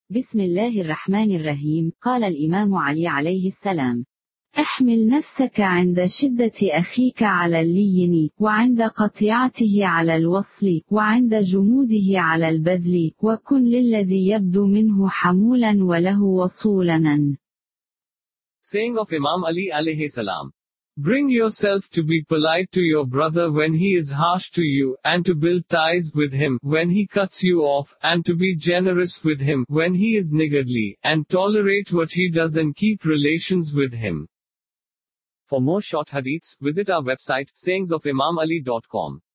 بسم الله الرحمن الرحيم. قال الإمام علي عليه السلام: احمل نفسك عند شدة أخيك على اللين، وعند قطيعته على الوصل، وعند جموده على البذل، وكن للذي يبدو منه حمولا وله وصولا. Saying of Imam Ali alayhi salam. Bring yourself to be polite to your brother when he is harsh to you, and to build ties with him when he cuts you off, and to be generous with him when he is niggardly, and tolerate what he does and keep relations with him. For more short hadiths, visit our website, sayingsofimamali.com.